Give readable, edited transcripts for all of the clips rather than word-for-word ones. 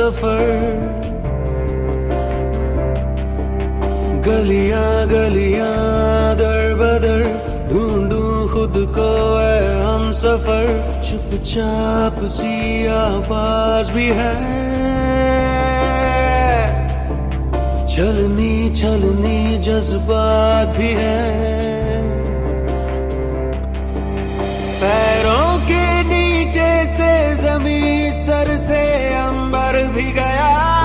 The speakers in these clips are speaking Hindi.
सफर। गलियां गलियां दर बदर ढूंढूं खुद को है हम सफर। चुपचाप सी आवाज भी है, छलनी छलनी जज्बात भी है। पैरों के नीचे से जमीन, सर से अंबर भी गया।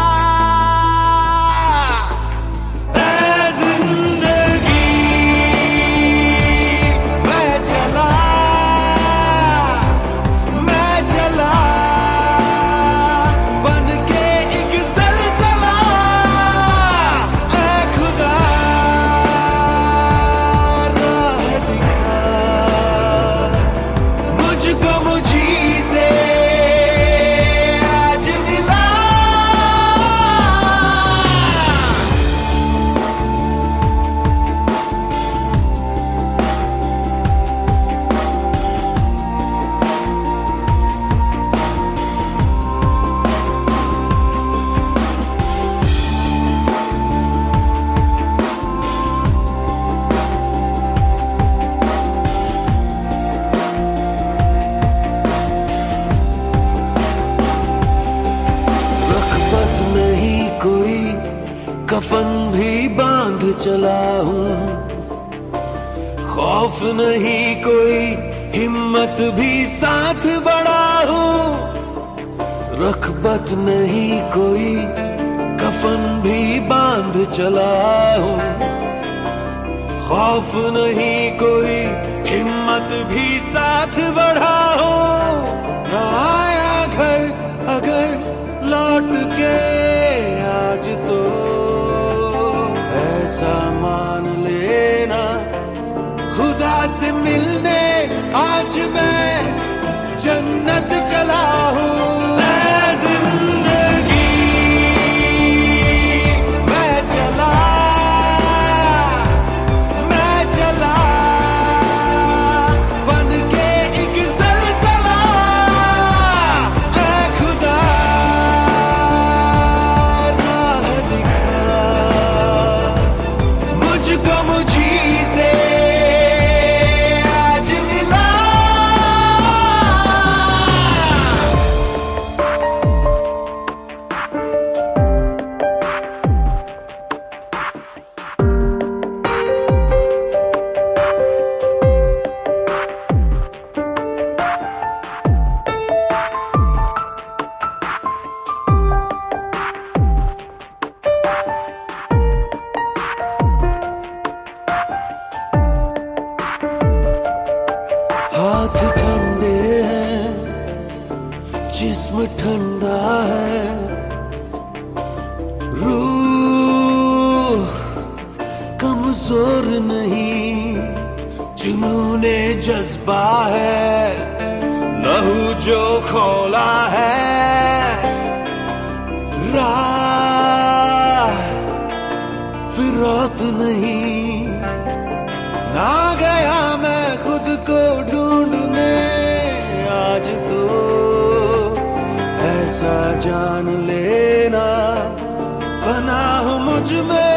कफन भी बांध चला हूँ, खौफ नहीं कोई, हिम्मत भी साथ बढ़ा हूँ। रखबत नहीं कोई, कफन भी बांध चला हूँ। खौफ नहीं कोई, हिम्मत भी साथ बढ़ा हूँ। ना आया घर अगर लौट के आज तो ऐसा मान लेना, खुदा से मिलने आज मैं जन्नत चला हूँ। हाथ ठंडे हैं, जिस्म ठंडा है, रूह कमजोर नहीं, जुनूने जज्बा है, लहू जो खोला है। राह फिरौत नहीं, ना गया मैं खुद को ढूंढने आज तो ऐसा जान लेना, फना हूँ मुझ में